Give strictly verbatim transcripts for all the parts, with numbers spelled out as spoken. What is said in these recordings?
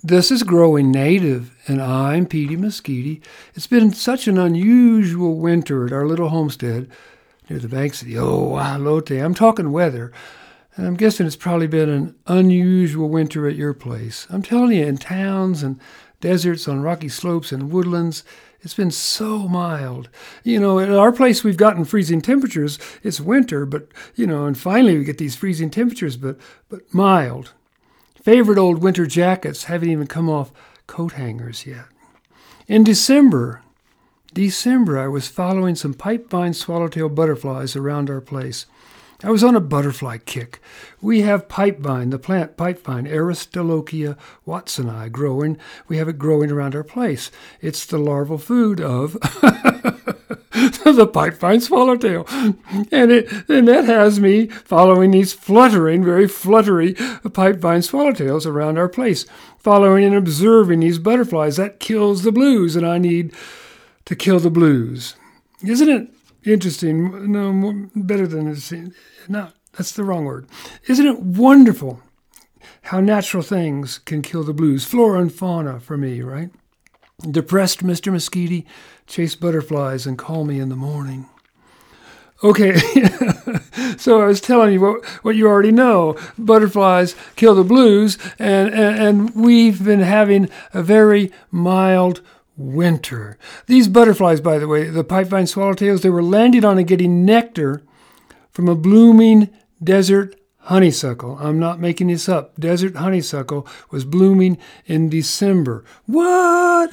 This is Growing Native, and I'm Petey Mesquite. It's been such an unusual winter at our little homestead near the banks of the Ohalotay. I'm talking weather, and I'm guessing it's probably been an unusual winter at your place. I'm telling you, in towns and deserts, on rocky slopes and woodlands, it's been so mild. You know, at our place, we've gotten freezing temperatures. It's winter, but, you know, and finally we get these freezing temperatures, but but mild. Favorite old winter jackets haven't even come off coat hangers yet. In December, December, I was following some pipevine swallowtail butterflies around our place. I was on a butterfly kick. We have pipevine, the plant pipevine, Aristolochia watsoni, growing. We have it growing around our place. It's the larval food of the pipevine swallowtail. And, it, and that has me following these fluttering, very fluttery pipevine swallowtails around our place, following and observing these butterflies. That kills the blues, and I need to kill the blues. Isn't it interesting? No, more, better than it's, no, that's the wrong word. Isn't it wonderful how natural things can kill the blues? Flora and fauna for me, right? Depressed Mister Mesquite, chase butterflies and call me in the morning. Okay, so I was telling you what, what you already know. Butterflies kill the blues, and, and, and we've been having a very mild winter. These butterflies, by the way, the pipevine swallowtails, they were landing on and getting nectar from a blooming desert honeysuckle. I'm not making this up. Desert honeysuckle was blooming in December. What?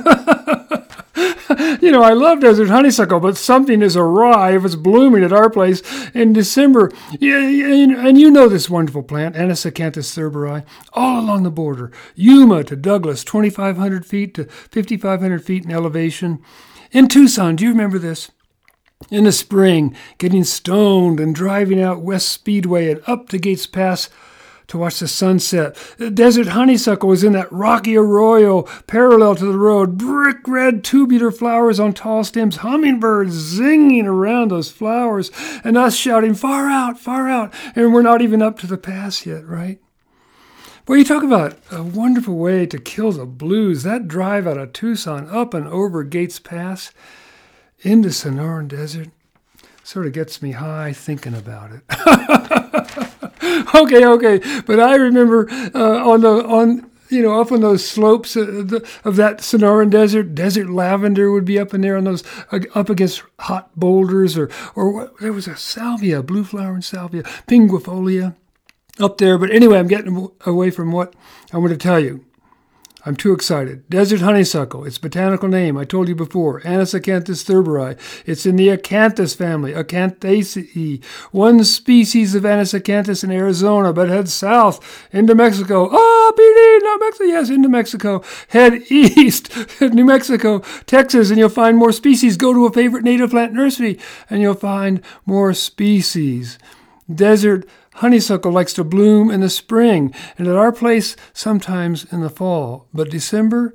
You know, I love desert honeysuckle, but something is awry if it's blooming at our place in December. Yeah, and you know this wonderful plant, Anisacanthus thurberi, all along the border. Yuma to Douglas, twenty-five hundred feet to fifty-five hundred feet in elevation. In Tucson, do you remember this? In the spring, getting stoned and driving out West Speedway and up to Gates Pass to watch the sunset. The desert honeysuckle was in that rocky arroyo parallel to the road. Brick red tubular flowers on tall stems. Hummingbirds zinging around those flowers. And us shouting, far out, far out. And we're not even up to the pass yet, right? Well, you talk about a wonderful way to kill the blues. That drive out of Tucson up and over Gates Pass into Sonoran Desert sort of gets me high thinking about it. okay, okay, but I remember uh, on the on you know up on those slopes of, the, of that Sonoran Desert, desert lavender would be up in there on those uh, up against hot boulders, or or what, there was a salvia, blue flowering salvia, pinguifolia, up there. But anyway, I'm getting away from what I want to tell you. I'm too excited. Desert honeysuckle, its botanical name, I told you before, Anisacanthus thurberi. It's in the Acanthus family, Acanthaceae. One species of Anisacanthus in Arizona, but head south into Mexico. Ah, P D, not Mexico. Yes, into Mexico. Head east, New Mexico, Texas, and you'll find more species. Go to a favorite native plant nursery, and you'll find more species. Desert honeysuckle likes to bloom in the spring, and at our place, sometimes in the fall. But December,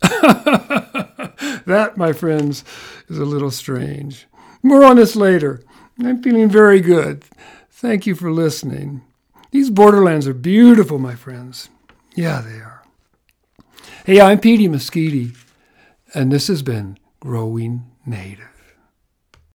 that, my friends, is a little strange. More on this later. I'm feeling very good. Thank you for listening. These borderlands are beautiful, my friends. Yeah, they are. Hey, I'm Petey Mesquite, and this has been Growing Native.